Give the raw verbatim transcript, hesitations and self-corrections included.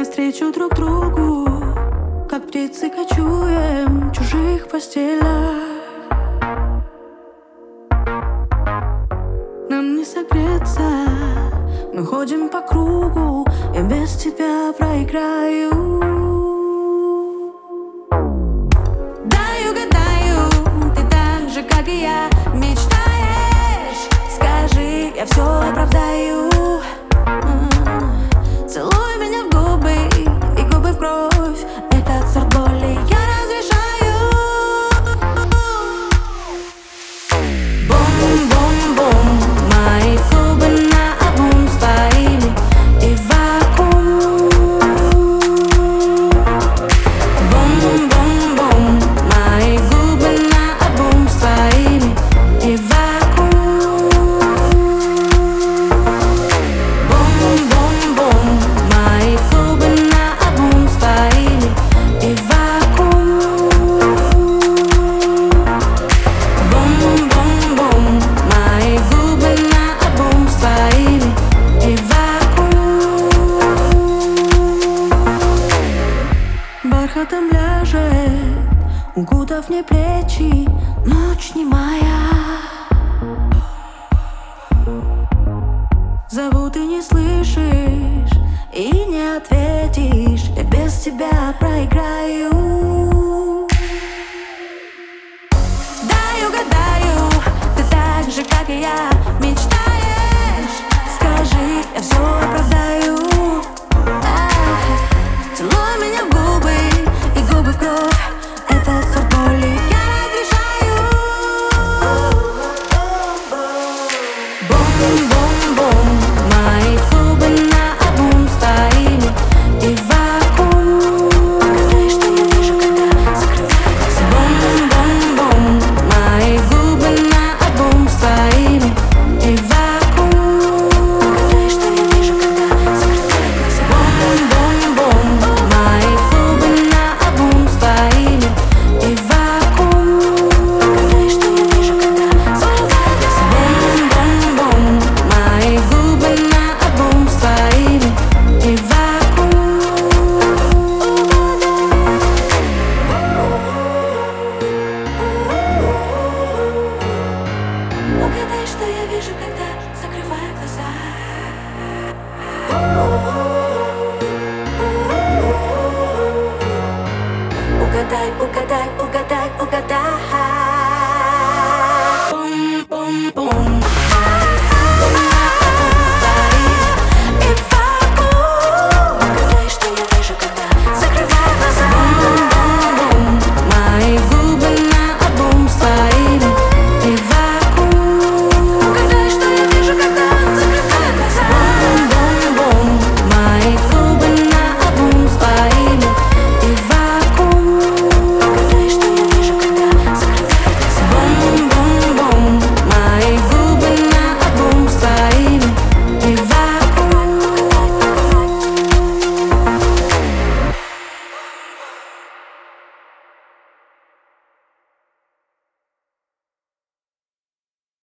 навстречу друг другу, как птицы кочуем в чужих постелях. Нам не согреться, мы ходим по кругу, я без тебя проиграю. Дай угадаю, ты так же, как и я, мечтаешь. Скажи, я все оправдаю. Целуй меня в губы и губы в кровь. Этот сорт боли я разрешаю. Бум-бум-бум, мои губы наобум с твоими и вакуум. Бум-бум-бум, мои губы наобум с твоими и вакуум. Бум-бум-бум, мои губы наобум с твоими и вакуум. Бум-бум-бум, мои губы наобум с твоими и вакуум. Бархатом ляжет, укутав мне плечи, ночь немая. Зову, ты не слышишь и не ответишь, я без тебя проиграю.